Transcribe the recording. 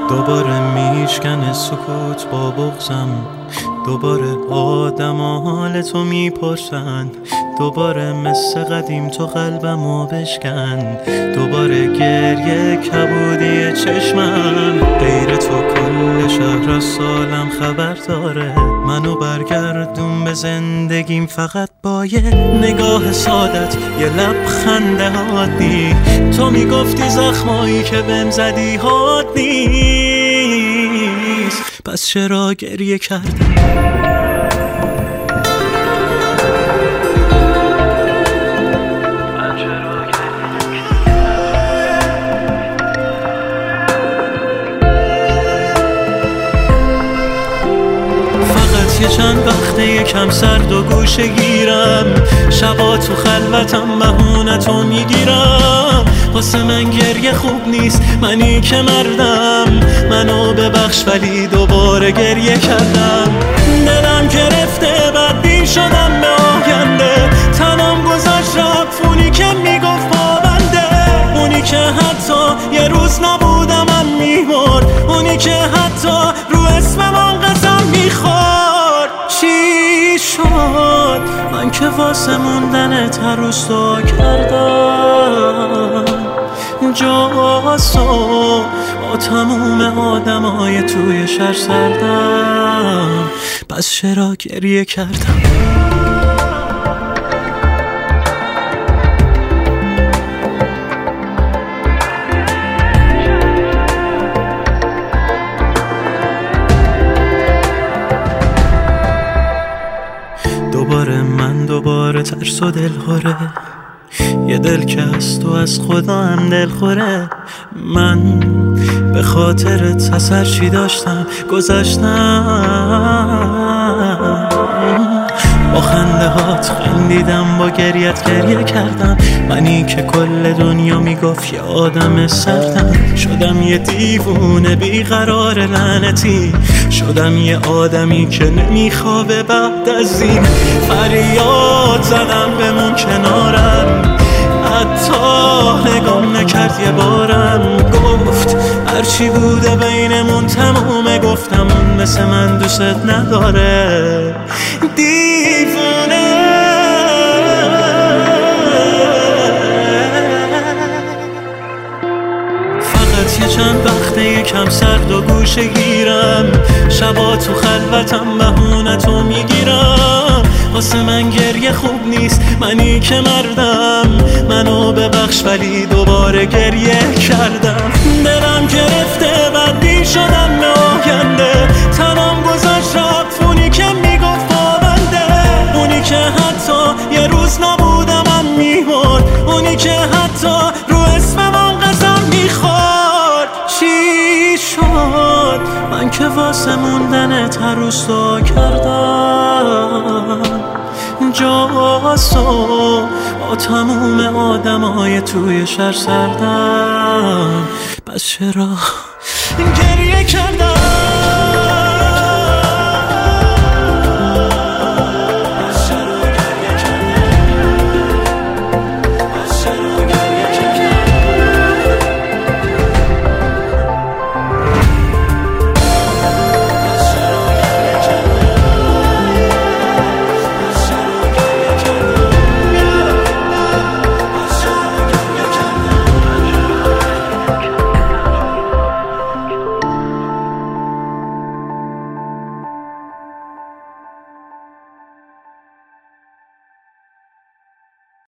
دوباره میشکنه سکوت با بغضم، دوباره آدم حال تو میپرسن، دوباره مثل قدیم تو قلبمو بشکن، دوباره گریه کبودی چشمم، غیر تو کل شهر از سالم خبر داره، منو برگردون به زندگیم فقط با یه نگاه سادت، یه لبخند عادی. تو میگفتی زخمایی که بهم زدی حاد نیست، پس چرا گریه کردی؟ یه چند وقته یکم سرد و گوشه گیرم، شبا تو خلوتم بهونتو میگیرم، واسه من گریه خوب نیست، منی که مردم، منو ببخش ولی دوباره گریه کردم، دلم گرفته بدبین شدم به آینده، تنم گذاشت رفت اونی که میگفت پابنده، اونی که حتی یه روز نبودم من میمرد، اونی که حتی رو اسمم قسم میخورد. چی شد من که واسه موندنت هر روز دعا کردم، جاسو با تموم آدمای توی شهر سردم، پس چرا گریه کردم؟ دوباره ترس و دلخوره، یه دل که از تو از خدا هم دلخوره، من به خاطرت از هر چی داشتم گذشتم، با خنده هات خندیدم، با گریت گریه کردم، منی که کل دنیا میگفت یه آدم سردم، شدم یه دیوونه بیقرار لعنتی، شدم یه آدمی که نمیخوابه بعد از این، فریاد زدم بمون کنارم، حتی نگام نکرد یه بارم، گفت هرچی بوده بینمون تمومه، گفتم اون مثل من دوست نداره، دیوونه. فقط یه چند وقته یکم سرد و گوشه گیرم، شبا تو خلوتم بهونتو میگیرم، واسه من گریه خوب نیست، منی که مردم، منو ببخش ولی دوباره گریه کردم، دلم گرفته بدبین شدم به آینده، تنم گذاشت رفت اونی که میگفت پابنده، اونی که حتی یه روز نبودم من میمرد، اونی که حتی رو اسمم قسم میخورد. چی شد من که واسه موندنت هر روز دعا کردم، جاسو با تموم آدمای توی شهر سردم، پس چرا گریه کردم؟